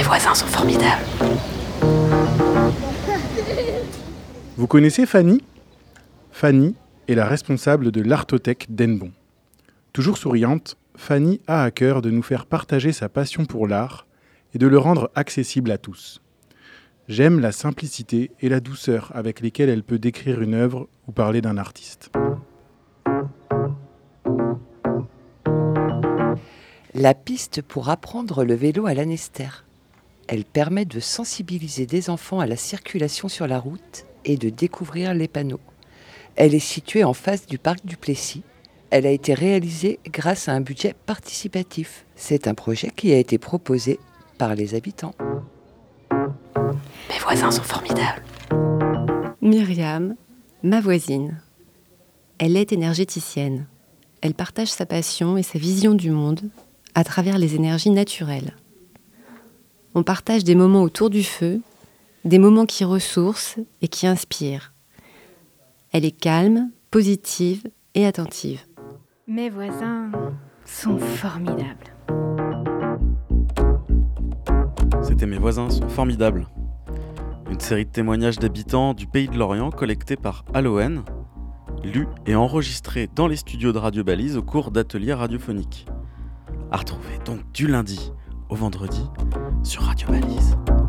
voisins sont formidables. Vous connaissez Fanny ? Fanny est la responsable de l'Artothèque d'Hennebon. Toujours souriante, Fanny a à cœur de nous faire partager sa passion pour l'art et de le rendre accessible à tous. J'aime la simplicité et la douceur avec lesquelles elle peut décrire une œuvre ou parler d'un artiste. La piste pour apprendre le vélo à Lanester. Elle permet de sensibiliser des enfants à la circulation sur la route et de découvrir les panneaux. Elle est située en face du parc du Plessis. Elle a été réalisée grâce à un budget participatif. C'est un projet qui a été proposé par les habitants. Mes voisins sont formidables. Myriam, ma voisine. Elle est énergéticienne. Elle partage sa passion et sa vision du monde à travers les énergies naturelles. On partage des moments autour du feu, des moments qui ressourcent et qui inspirent. Elle est calme, positive et attentive. Mes voisins sont formidables. C'était Mes voisins sont formidables. Une série de témoignages d'habitants du Pays de Lorient collectés par Aloën, lus et enregistrés dans les studios de Radio Balise au cours d'ateliers radiophoniques. À retrouver donc du lundi au vendredi sur Radio Balise.